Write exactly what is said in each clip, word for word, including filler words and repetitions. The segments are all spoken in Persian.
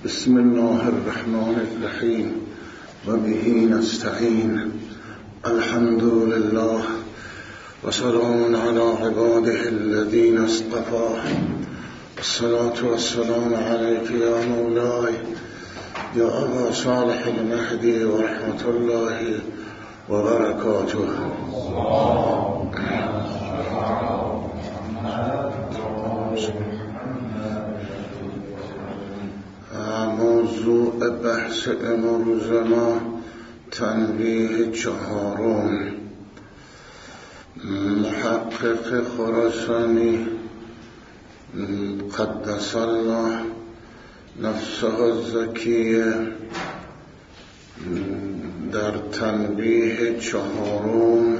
بسم الله الرحمن الرحیم و به نستعین. الحمد لله و سلام علی عباده الذین اصطفى. الصلاة والسلام علیک یا مولای یا ابا صالح المهدی و رحمت الله و برکاته. موضوع بحث امروز ما تنبیه چهارم. محقق خراسانی قدس الله نفسه الزکیه در تنبیه چهارم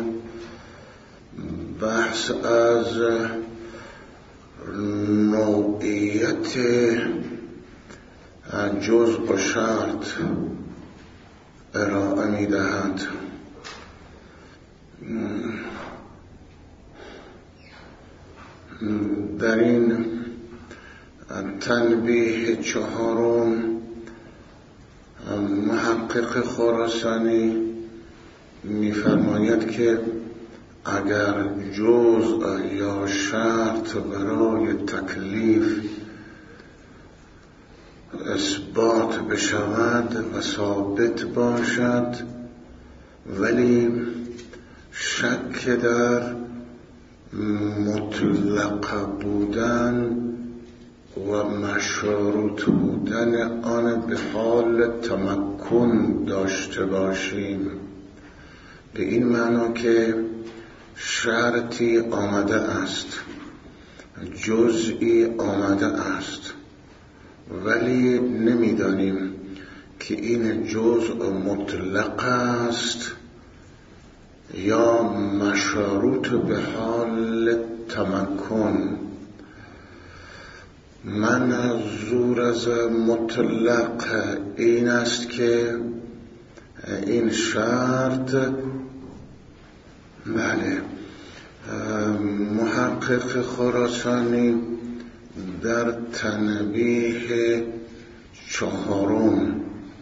بحث از نوعیت جزء و شرط ارائه می دهد. در این تنبیه چهارم محقق خراسانی می فرماید که اگر جزء یا شرط برای تکلیف اثبات بشود و ثابت باشد ولی شک در مطلق بودن و مشروط بودن آن به حال تمکن داشته باشیم، به این معنا که شرطی آمده است، جزئی آمده است، ولی نمیدانیم که این جزء مطلق است یا مشروط به حال تمکن. منظور از مطلق این است که این شرط، بله، محقق خراسانی در تنبیه چهارم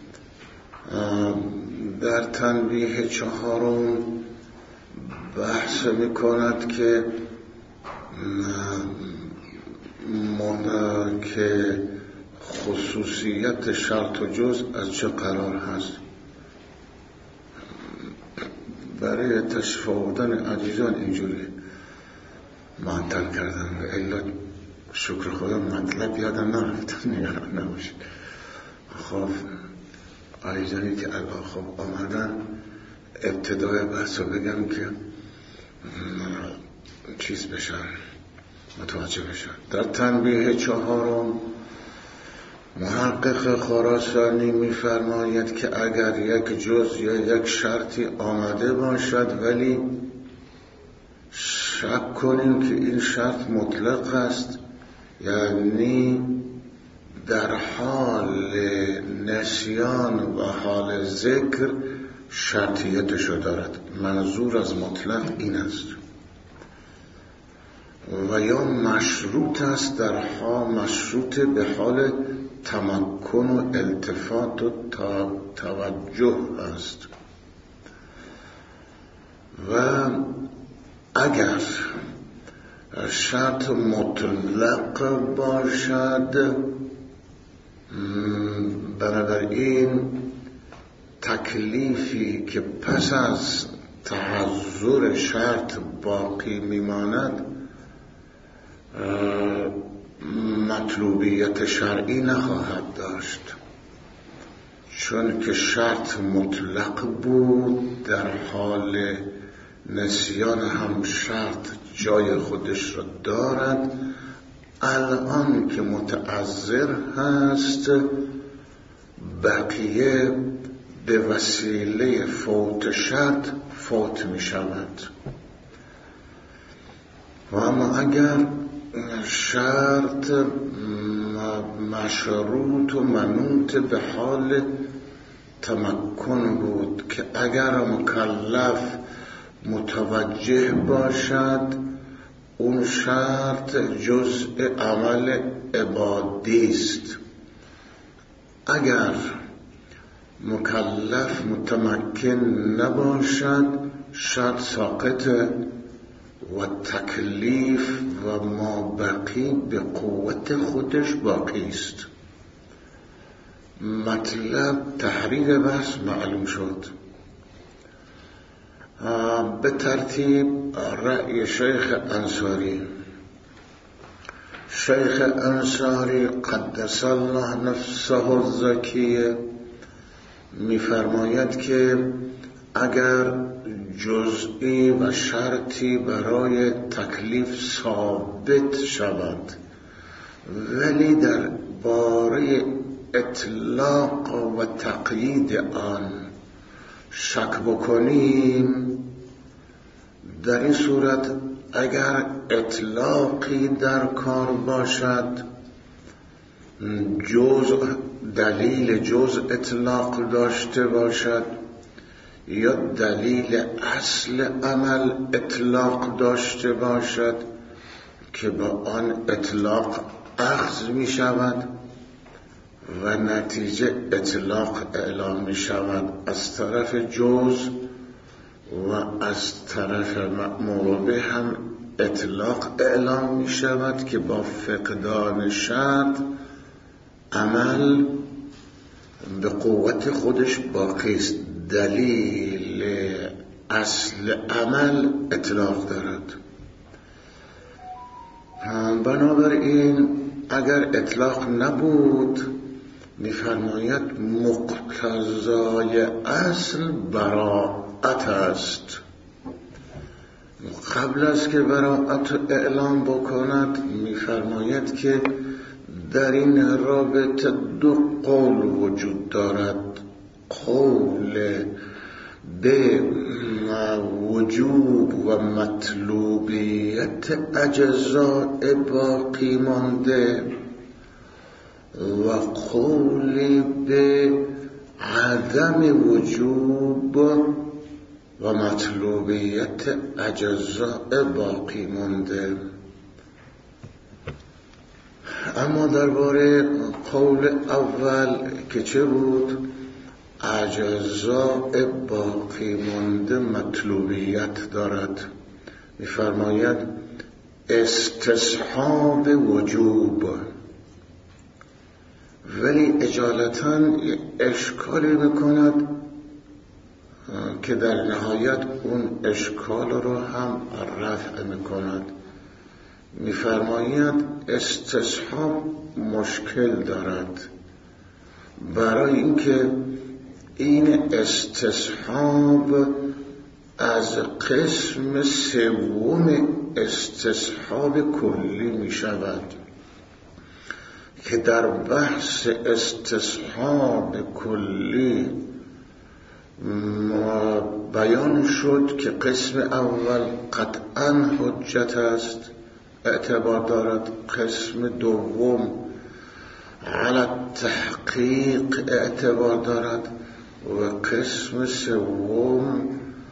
در تنبیه چهارم بحث می کند که من که خصوصیت شرط و جزء از چه قرار هست. برای تشریف آوردن عزیزان اینجوری معطل کردن و الا شکر خدا مطلب یادم نرفت، نگران نباشید. خب عزیزانی که الان خب آمدن ابتدای بحث رو بگم که چیز بشن، متوجه بشن. در تنبیه چهارم محقق خراسانی می‌فرماید که اگر یک جزء یا یک شرطی آمده باشد ولی شک کنیم که این شرط مطلق است، یعنی در حال نسیان و حال ذکر شرطیتشو دارد. منظور از مطلق این است. و یا مشروط است، در حال مشروط به حال تمکن و التفات و توجه است. و اگر شرط مطلق باشد، بنابراین تکلیفی که پس از تحضر شرط باقی میماند مطلوبیت شرعی نخواهد داشت، چون که شرط مطلق بود. در حال نسیان هم شرط جای خودش را دارد. الان که متعذر هست، بقیه به وسیله فوت شرط فوت می شود. و اما اگر شرط مشروط و منوط به حال تمکن بود که اگر مکلف متوجه باشد اون شرط جزء عمل عبادی است، اگر مکلف متمکن نباشد شاید ساقطه و تکلیف و ما بقی به قوت خودش باقی است. مطلب تحریر بحث معلوم شد. به ترتیب رأی شیخ انصاری. شیخ انصاری قدس الله نفسه الزکیه می‌فرماید که اگر جزئی و شرطی برای تکلیف ثابت شود ولی در باره اطلاق و تقیید آن شک بکنیم، در این صورت اگر اطلاقی در کار باشد، جزء دلیل جزء اطلاق داشته باشد یا دلیل اصل عمل اطلاق داشته باشد که با آن اطلاق اخذ می شود و نتیجه اطلاق اعلام می شود از طرف جزء و از طرف مأمور به هم اطلاق اعلام می شود که با فقدان شرط عمل به قوت خودش باقی است. دلیل اصل عمل اطلاق دارد. بنابراین اگر اطلاق نبود می‌فرماید مقتضای اصل براءت است. قبل از که براءت اعلام بکند می‌فرماید که در این رابطه دو قول وجود دارد. قول به وجوب و مطلوبیت اجزاء باقی مانده و قول به عدم وجوب و مطلوبیت اجزاء باقی مانده. اما درباره قول اول که چه بود؟ اجزاء باقی مانده مطلوبیت دارد. می‌فرماید استصحاب وجوب، ولی اجالتاً اشکالی میکند که در نهایت اون اشکال رو هم رفع میکند. می‌فرماید استصحاب مشکل دارد، برای اینکه این استصحاب از قسم سوم استصحاب کلی می شود که در بحث استصحاب کلی بیان شد که قسم اول قطعاً حجت است، اعتبار دارد. قسم دوم علی تحقیق اعتبار دارد و قسم سوم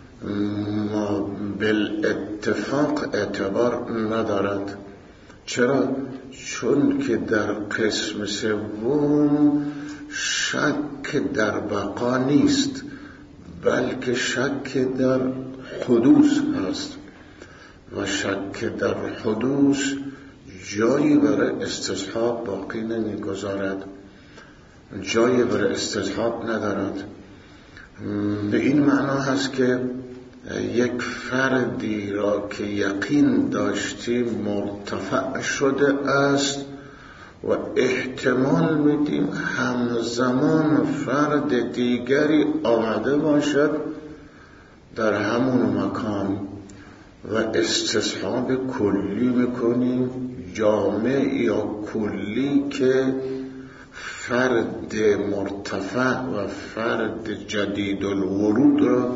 بالاتفاق اعتبار ندارد. چرا؟ چون که در قسم سوم شک در بقا نیست، بلکه شک در حدوث هست و شک در حدوث جایی برای استصحاب باقی نمیگذارد، جایی برای استصحاب ندارد. به این معنا هست که یک فردی را که یقین داشتیم مرتفع شده است و احتمال میدیم همزمان فرد دیگری آمده باشد در همون مکان و استصحاب کلی میکنیم، جامع یا کلی که فرد مرتفع و فرد جدید الورود را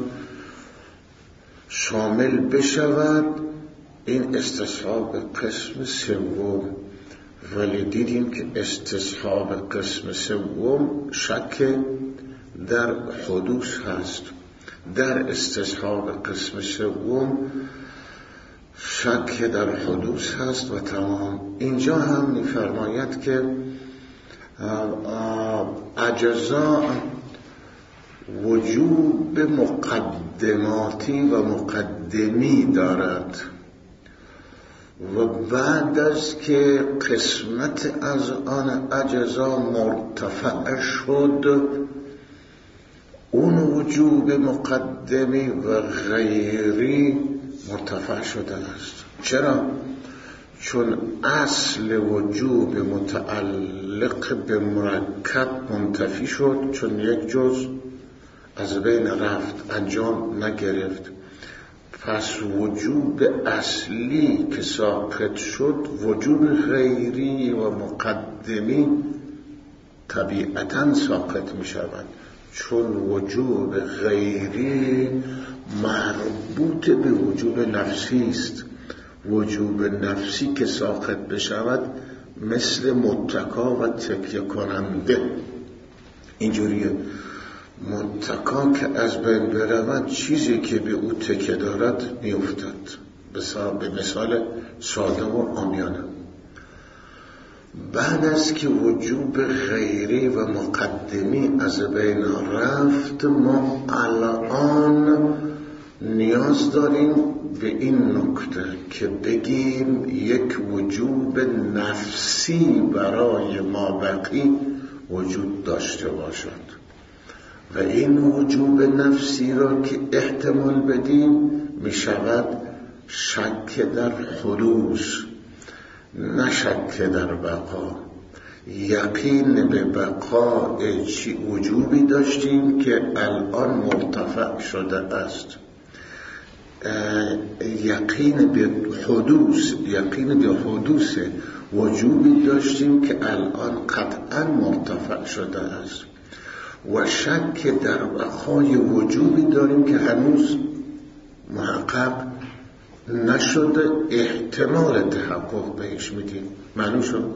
شامل بشود. این استصحاب قسم سوم. ولی دیدیم که استصحاب قسم سوم شک در حدوث هست. در استصحاب قسم سوم شک در حدوث هست و تمام. اینجا هم می‌فرماید که اجزا وجوب مقدماتی و مقدمی دارد و بعد از که قسمت از آن اجزا مرتفع شد اون وجوب مقدمی و غیری مرتفع شده است. چرا؟ چون اصل وجوب متعلق به مرکب منتفی شد، چون یک جز از بین رفت، انجام نگرفت. پس وجوب اصلی که ساقط شد، وجوب غیری و مقدمی طبیعتاً ساقط می شود، چون وجوب غیری مربوط به وجوب نفسی است. وجوب نفسی که ساقط بشود مثل متکا و تکیه کننده اینجوریه. متکا که از بین برود، چیزی که به او تکیه دارد می افتد. به مثال ساده و عامیانه. بعد از که وجوب غیری و مقدمی از بین رفت، ما الان نیاز داریم به این نکته که بگیم یک وجوب نفسی برای مابقی وجود داشته باشد و این وجوب نفسی را که احتمال بدیم می شود شک در حدوث، نه شک در بقا. یقین به بقا چی وجوبی داشتیم که الان مرتفع شده است. یقین به حدوث یقین به حدوث وجوبی داشتیم که الان قطعا مرتفع شده است و شک در بقای وجوبی داریم که هنوز محقق نشده، احتمال تحقق بهش میدیم. معنی شد؟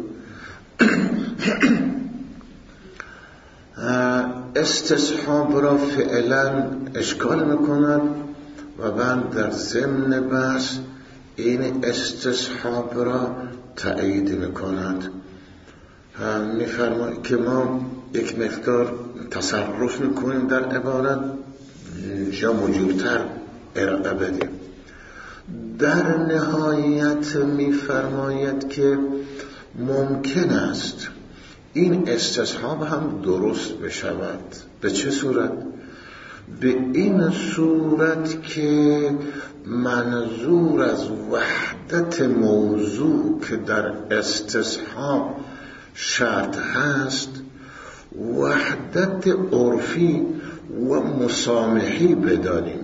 استصحاب را فعلا اشکال میکند و بعد در ضمن بحث این استصحاب را تأیید میکند. میفرماید که ما یک مقدار تصرف میکنیم در عبارت جا موجودتر ارائه بدیم. در نهایت میفرماید که ممکن است این استصحاب هم درست بشود. به چه صورت؟ به این صورت که منظور از وحدت موضوع که در استصحاب شرط هست، وحدت عرفی و مسامحی بدانیم،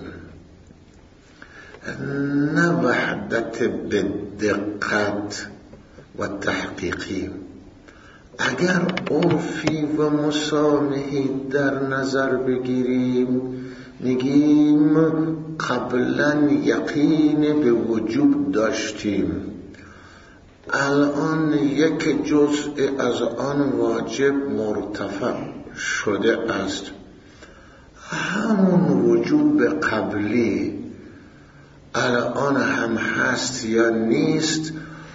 نه وحدت به دقت و تحقیقی. اگر عرفی و مسامحی در نظر بگیریم، میگیم قبلا یقین به وجوب داشتیم، الان یک جزء از آن واجب مرتفع شده است. همون وجوب قبلی الان هم هست یا نیست،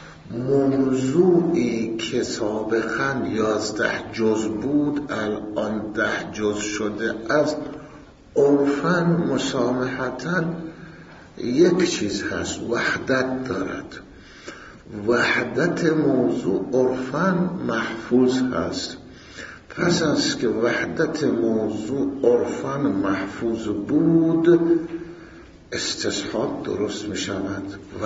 موضوعی که سابقا یازده جز بود الان ده جز شده است. عرفاً مسامحتاً یک چیز هست، وحدت دارد. وحدت موضوع عرفاً محفوظ هست. پس از که وحدت موضوع عرفاً محفوظ بود، استصحاب درست می شود و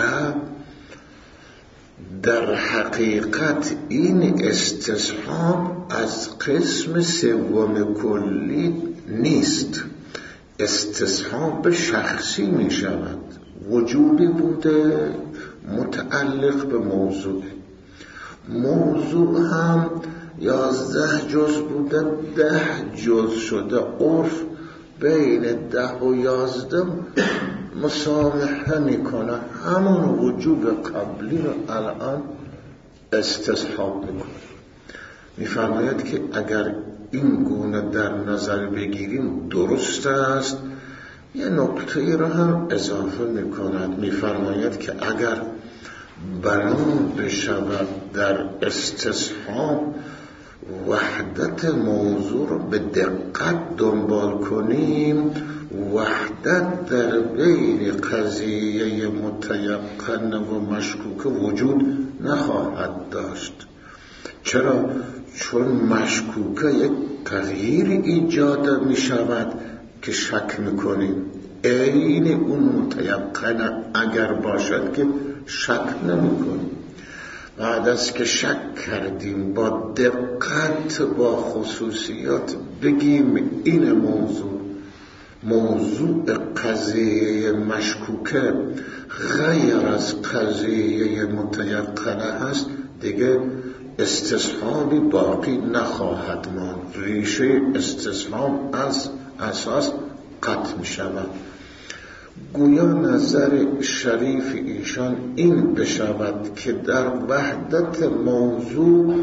در حقیقت این استصحاب از قسم سوم کلی نیست، استصحاب شخصی می شود. وجوبی بوده متعلق به موضوع، موضوع هم یازده جز بوده ده جز شده. عرف بین ده و یازده مسامحه میکنه، همون وجوب قبلی رو الان استصحاب میکنه. میفرماید که اگر این گونه در نظر بگیریم درست است. یه نکته را هم اضافه میکند، میفرماید که اگر بیان بشود در استصحاب وحدت موضوع رو به دقت دنبال کنیم، وحدت در بین قضیه متیقن و مشکوک وجود نخواهد داشت. چرا؟ چون مشکوکه یک تغییر ایجاد می شود که شک میکنیم. عین اون متیقن اگر باشد که شک نمی کنیم. بعد از که شک کردیم با دقت با خصوصیات بگیم این موضوع موضوع قضیه مشکوکه غیر از قضیه متیقنه هست، دیگه استصحابی باقی نخواهد ماند. ریشه استصحاب از اساس قطع می شود. گویا نظر شریف ایشان این بشود که در وحدت موضوع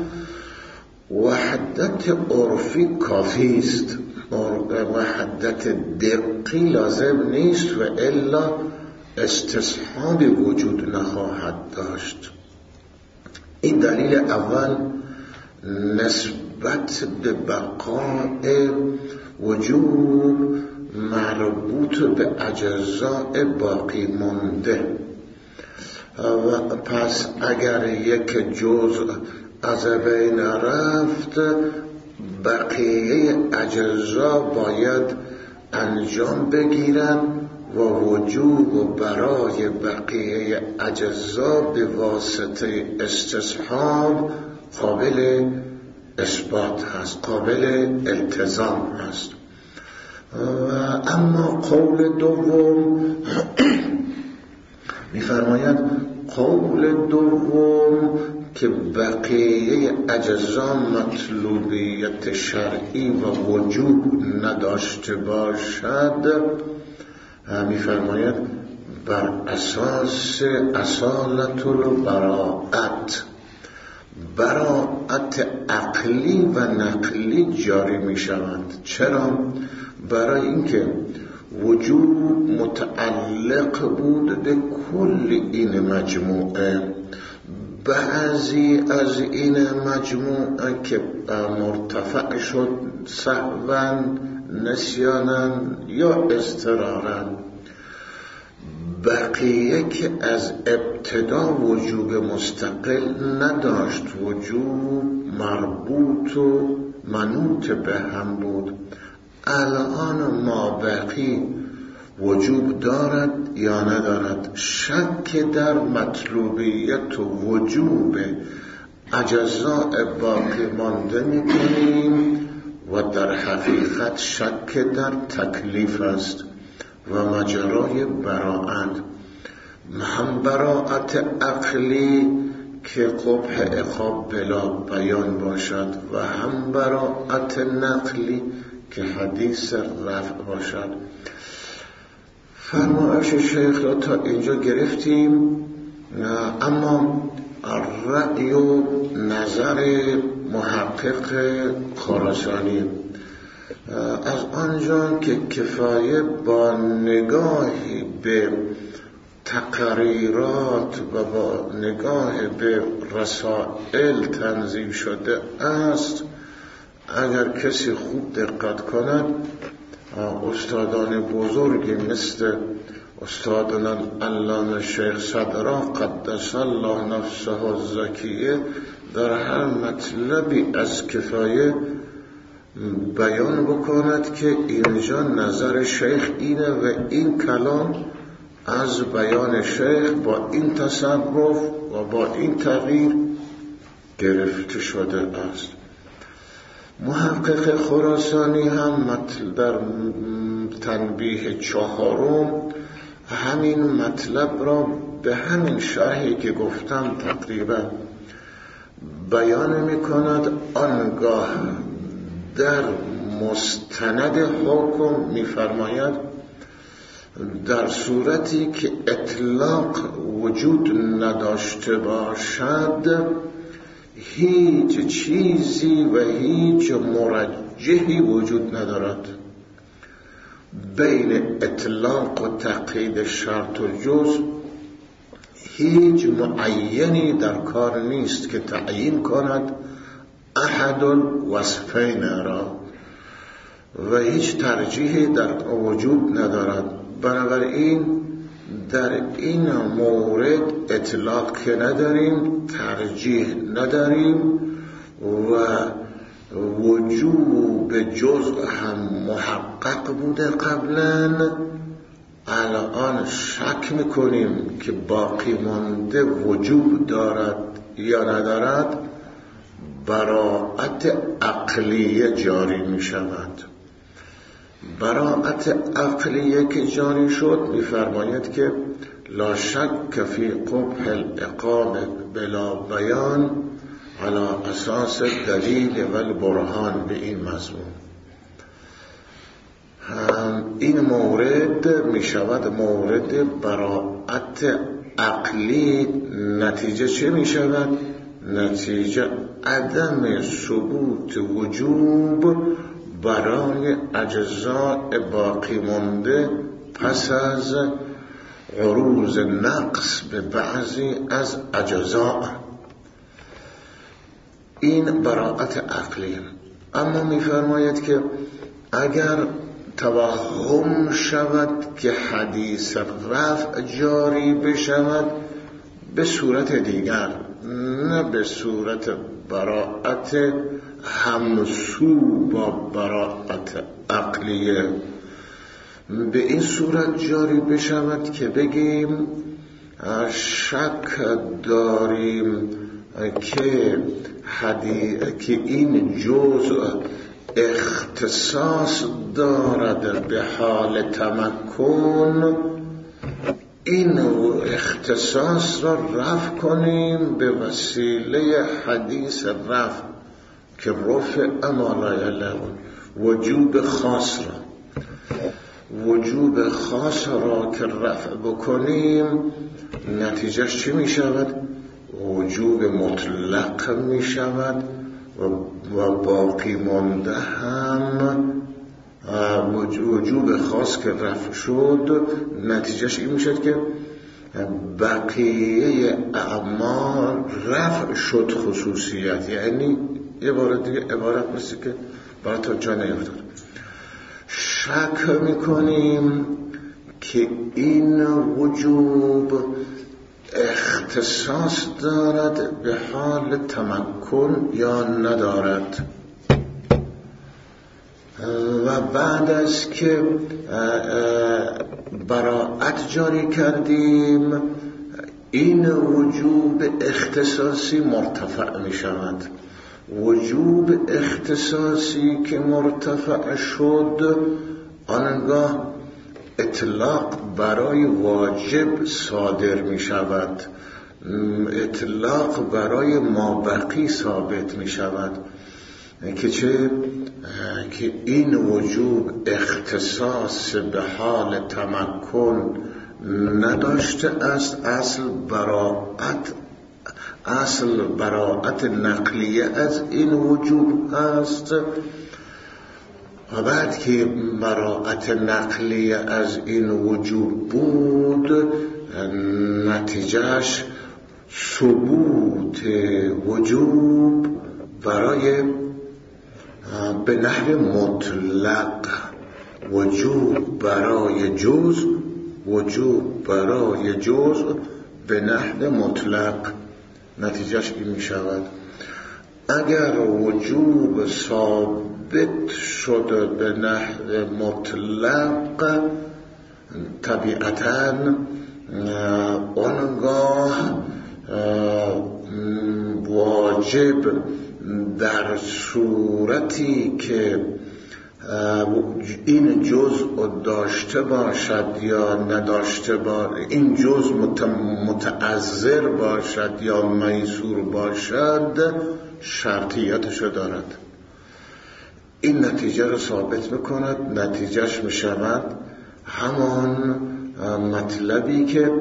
وحدت عرفی کافی است، وحدت دقی لازم نیست و الا استصحابی وجود نخواهد داشت. این دلیل اول نسبت به بقای وجود مربوط به اجزاء باقی مانده. و پس اگر یک جزء از بین رفت، بقیه اجزا باید انجام بگیرن و وجود برای بقیه اجزا به واسطه استصحاب قابل اثبات هست، قابل التزام هست. اما قول دوم می‌فرماید قول دوم که بقیه اجزا مطلوبیت شرعی و وجود نداشته باشد، می‌فرماید بر اساس اصالت البراءت، براءت عقلی و نقلی جاری می شود. چرا؟ برای اینکه وجود متعلق بود به کل این مجموعه. بعضی از این مجموعه که مرتفع شد سهواً، نسیاناً یا اضطراراً، بقیه که از ابتدا وجوب مستقل نداشت، وجوب مربوط و منوط به هم بود. الان ما بقی وجوب دارد یا ندارد؟ شک در مطلوبیت و وجوب اجزاء باقی مانده می‌کنیم و در حقیقت شک در تکلیف است و مجرای براءت، هم براءت عقلی که قبح عقاب بلا بیان باشد و هم براءت نقلی که حدیث رفع باشد. فرمایش شیخ را تا اینجا گرفتیم، اما رأی و نظر محقق خراسانی از آنجا که کفایه با نگاهی به تقریرات و با نگاه به رسائل تنظیم شده است، اگر کسی خوب دقت کند، استادان بزرگی مثل استادان علامه شیخ صدرا قدس الله نفسه الزکیه در هر مطلبی از کفایه بیان بکند که اینجا نظر شیخ اینه و این کلام از بیان شیخ با این تصرف و با این تغییر گرفته شده است. محقق خراسانی هم در تنبیه چهارم همین مطلب را به همین شرحی که گفتم تقریبا بیان می کند. آنگاه در مستند حکم می فرماید در صورتی که اطلاق وجود نداشته باشد، هیچ چیزی و هیچ مرجحی وجود ندارد. بین اطلاق و تقیید شرط و جزء هیچ معینی در کار نیست که تعیین کند احد الوصفین را و هیچ ترجیحی در وجود ندارد. بنابراین در این مورد اطلاق که نداریم، ترجیح نداریم و وجوب جزء هم محقق بوده قبلا، الان شک میکنیم که باقی مانده وجوب دارد یا ندارد، براءت عقلیه جاری میشود. براءت عقلیه که جاری شد میفرماید که لا شک فی قبح الاقامه بلا بیان علی اساس دلیل و البرهان. به این مضمون این مورد می شود مورد براءت عقلی. نتیجه چه می شود؟ نتیجه عدم ثبوت وجوب برای اجزاء باقی مانده پس از عروض نقص به بعضی از اجزاء. این براءت عقلی. اما می‌فرماید که اگر توهم شود که حدیث رفع جاری بشود به صورت دیگر، نه به صورت براءت همسو با براءت عقلیه، به این صورت جاری بشود که بگیم شک داریم که حدیث که این جزء اختصاص دارد به حال تمکن، این اختصاص را رفع کنیم به وسیله حدیث رفع که رفع اما لا یعلمون، وجوب خاص را وجوب خاص را که رفع بکنیم نتیجهش چی می شود؟ وجوب مطلق می شود و باقی مانده هم وجوب خاص که رفع شد نتیجهش این می شود که بقیه اعمال رفع شد خصوصیت. یعنی عبارت دیگه عبارت مثل که برای تا جا نیفتاد. شک میکنیم که این وجوب اختصاص دارد به حال تمکن یا ندارد. و بعد از که براءت جاری کردیم این وجوب اختصاصی مرتفع می شود. وجوب اختصاصی که مرتفع شد آنگاه اطلاق برای واجب صادر می شود، اطلاق برای مابقی ثابت می شود که چه؟ که این وجوب اختصاص به حال تمکن نداشته است. اصل براءت اصل براءت نقلیه از این وجوب هست و بعد که براءت نقلیه از این وجوب بود نتیجهش ثبوت وجوب برای به نحو مطلق، وجوب برای جزء وجوب برای جزء به نحو مطلق. نتیجهش این می شود اگر وجوب ثابت شده به نحو مطلق طبیعتاً آنگاه واجب در صورتی که این جزء داشته باشد یا نداشته باشد، این جزء متعذر باشد یا میسور باشد شرطیتشو دارد. این نتیجه رو ثابت میکند. نتیجهش میشود همان مطلبی که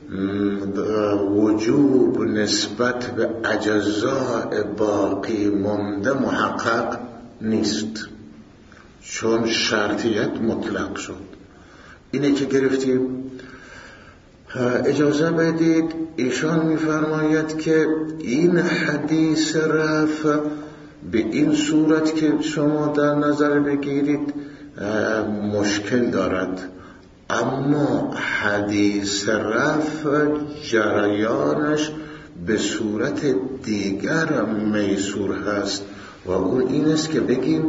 وجوب نسبت به اجزاء باقی مانده محقق نیست چون شرطیت مطلق شد. اینه که گرفتیم. اجازه بدید ایشان میفرماید که این حدیث رفع به این صورت که شما در نظر بگیرید مشکل دارد، اما حدیث رفع جریانش به صورت دیگر میسور هست و اون این است که بگیم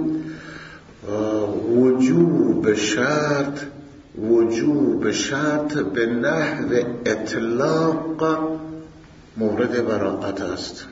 وجوب شرط وجوب شرط به نحو اطلاق مورد براءت است.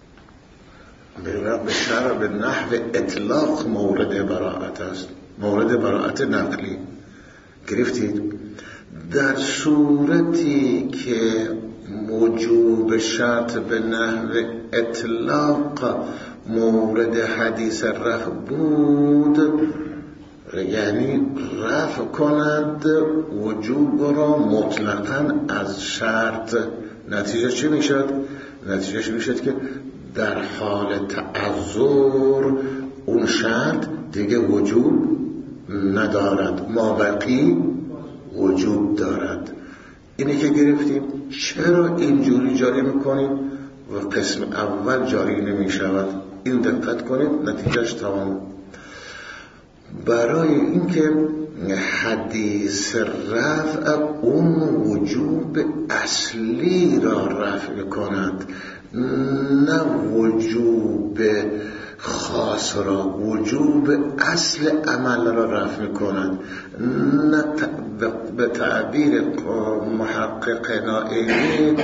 به شرط به نحو اطلاق مورد براءت است، مورد براءت نقلی. گرفتید؟ در صورتی که وجوب شرط به نحو اطلاق مورد حدیث رفع بود، یعنی رفع کند وجوب را مطلقاً از شرط، نتیجه چی میشد؟ نتیجه میشد که در حال تعذر اون شرط دیگه وجوب ندارد، مابقی وجوب دارد. اینی که گرفتیم. چرا اینجوری جاری میکنیم و قسم اول جاری نمیشود؟ این دقت کنید، نتیجهش تمام. برای اینکه حدیث رفع اون وجوب اصلی را رفع کند، نه وجوب خاص را، وجوب اصل عمل را رفع کند، نه به تعبیر محقق نائینی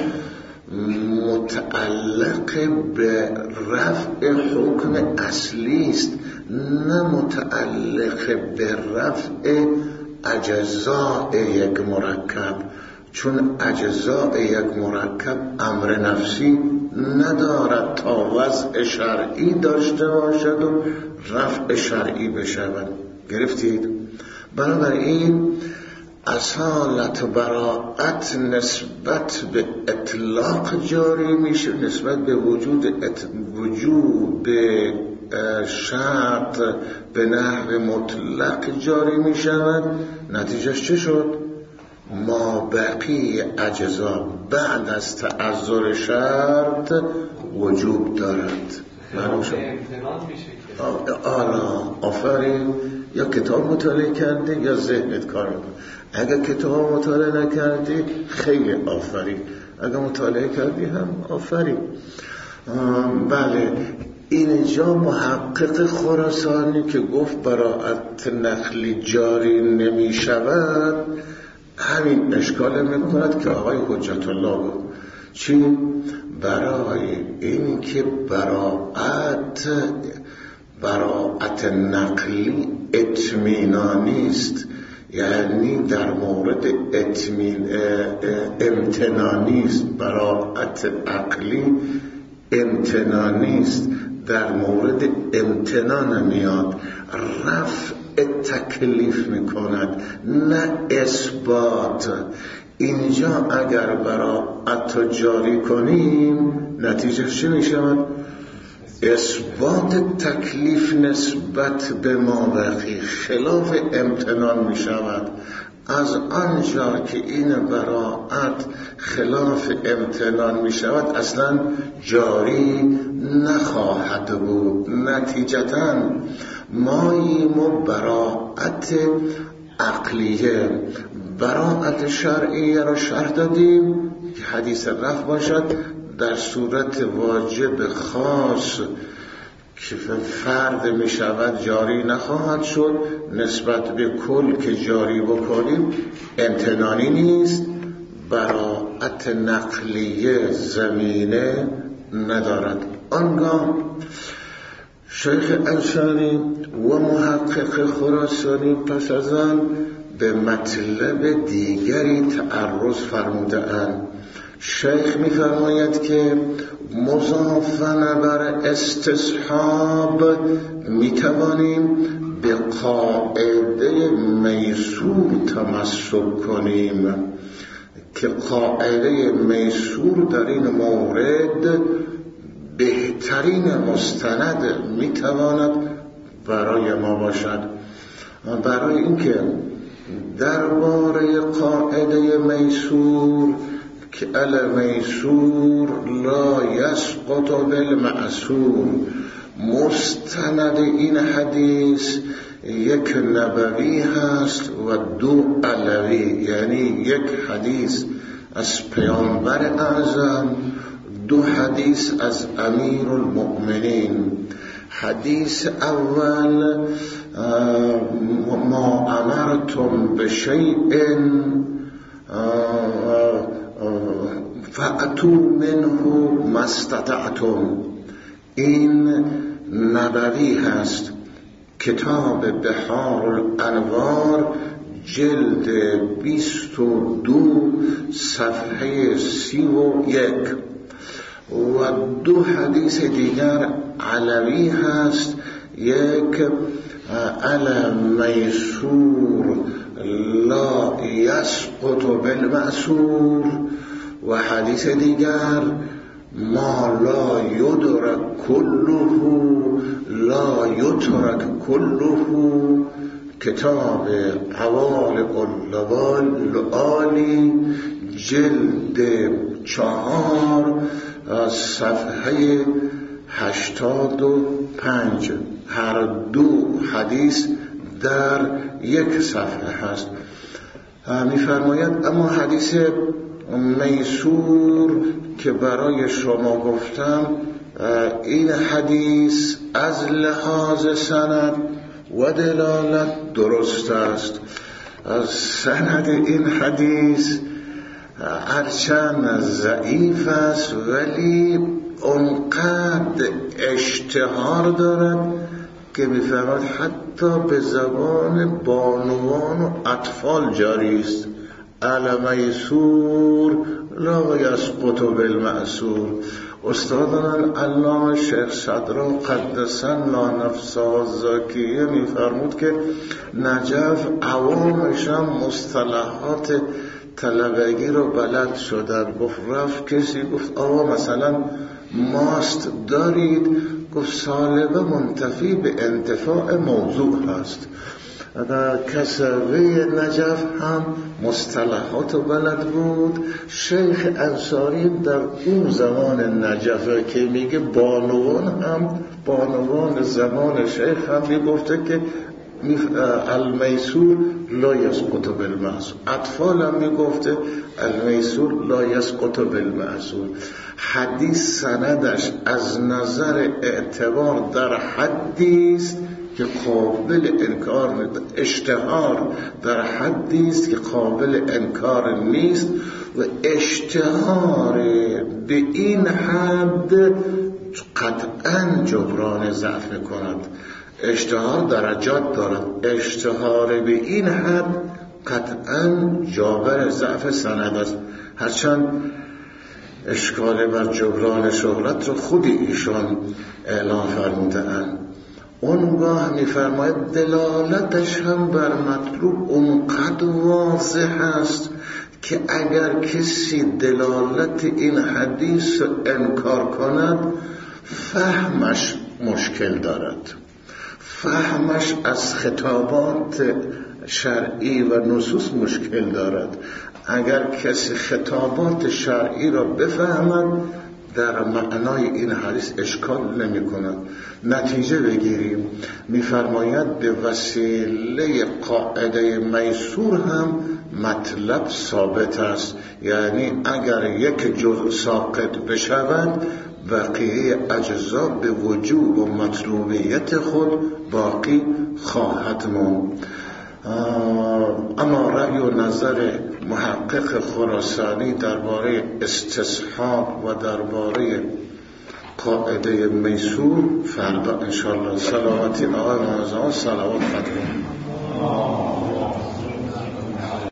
متعلق به رفع حکم اصلی است، نه متعلق به رفع اجزاء یک مرکب، چون اجزاء یک مرکب امر نفسی ندارد تا وضع شرعی داشته باشد و رفع شرعی بشود. گرفتید؟ بنابراین اصالت براءت نسبت به اطلاق جاری میشه، نسبت به وجود ات... وجود به شرط به نحو مطلق جاری میشود. نتیجهش چه شد؟ ما بقی اجزا بعد از تعذر شرط وجوب دارد. معلوم شد؟ آلا آفرین، یا کتاب مطالعه کرده یا ذهنت کار میکنه. اگر کتاب مطالعه نکردی خیلی آفرین، اگر مطالعه کردی هم آفرین. بله، اینجا محقق خراسانی که گفت براءت نقلی جاری نمی شود همین اشکال میکند که آقای حجت الله گفت. چی؟ برای این که براءت براءت نقلی اطمینانی است، یعنی در مورد اطمین امتنانی است. براءت عقلی امتنانی است، در مورد امتنان میاد، رفع تکلیف میکند نه اثبات. اینجا اگر براءت جاری کنیم نتیجه چی میشود؟ اثبات تکلیف نسبت به مابقی، خلاف امتنان می شود. از آنجا که این براءت خلاف امتنان می شود اصلا جاری نخواهد بود. نتیجتاً ماییم و براءت عقلیه، براءت شرعیه را شرط دادیم که حدیث رفع باشد در صورت واجب خاص که فرد می شود جاری نخواهد شد، نسبت به کل که جاری بکنیم امتنانی نیست. براءت نقلیه زمینه ندارد. آنگاه شیخ انصاری و محقق خراسانی پس از آن به مطلب دیگری تعرض فرموده اند. شیخ می فرماید که مضافن بر استصحاب می توانیم به قاعده میسور تمسک کنیم که قاعده میسور در این مورد بهترین مستند می تواند برای ما باشد. برای اینکه درباره قاعده میسور که المیسور لا یسقط بالمعسور، مستند این حدیث یک نبوی هست و دو علوی، یعنی یک حدیث از پیامبر اعظم، دو حدیث از امیر المؤمنین. حدیث اول ما امرتم بشیء فأتوا منه ما استطعتم، این نبوی هست، کتاب بحار الانوار جلد بیست و دو صفحه سی و یک. و دو حدیث دیگر علوی هست، یک علی میسور لا یسقط بالمأسور، و حدیث دیگر ما لا یدرک کله لا یترک کله، کتاب حوالق اللآلی جلد چهار صفحه هشتاد و پنج. هر دو حدیث در یک صفحه هست. می‌فرماید اما حدیث میسور که برای شما گفتم، این حدیث از لحاظ سند و دلالت درست است. سند این حدیث هرچند ضعیف است ولی اونقدر اشتهار دارد که می‌فرماید حتی به زبان بانوان و اطفال جاری است. علی میسور لا یسقط بالمأسور. استادان علامه شیخ صدرا قدس الله نفسه الزاکیه می‌فرمود که نجف عوامش هم مصطلحات طلبگی رو بلد شدن. گفت رفت کسی گفت آقا مثلا ماست دارید؟ گفت سالبه منتفی به انتفاع موضوع هست. در کسوه نجف هم مصطلحات بلد بود. شیخ انصاری در اون زمان نجف که میگه بانوان هم بانوان زمان شیخ هم میگفته که المیسور لا یسقط بالمأسور، اطفال هم میگفته المیسور لا یسقط بالمأسور. حدیث سندش از نظر اعتبار در حدی است که قابل انکار نیست، اشتهار در حدی است که قابل انکار نیست، و اشتهار به این حد قطعا جبران ضعف میکند. اشتهار درجات دارد، اشتهار به این حد قطعا جابر ضعف سند است. هرچند اشکال بر جبران شهرت رو خودی ایشان اعلام فرمودند. اونگاه میفرماید دلالتش هم بر مطلوب اونقدر واضح است که اگر کسی دلالت این حدیث انکار کند فهمش مشکل دارد، فهمش از خطابات شرعی و نصوص مشکل دارد. اگر کسی خطابات شرعی را بفهمد در معنای این حدیث اشکال نمی کند. نتیجه بگیریم، میفرماید به وسیله قاعده میسور هم مطلب ثابت است، یعنی اگر یک جزء ساقط بشود بقیه اجزا به وجوب و مطلوبیت خود باقی خواهد ماند. اما رأی و نظر محقق خراسانی درباره استصحاب و درباره قاعده میسور فردا انشاءالله. سلامتی آقای منظم، صلوات خدمت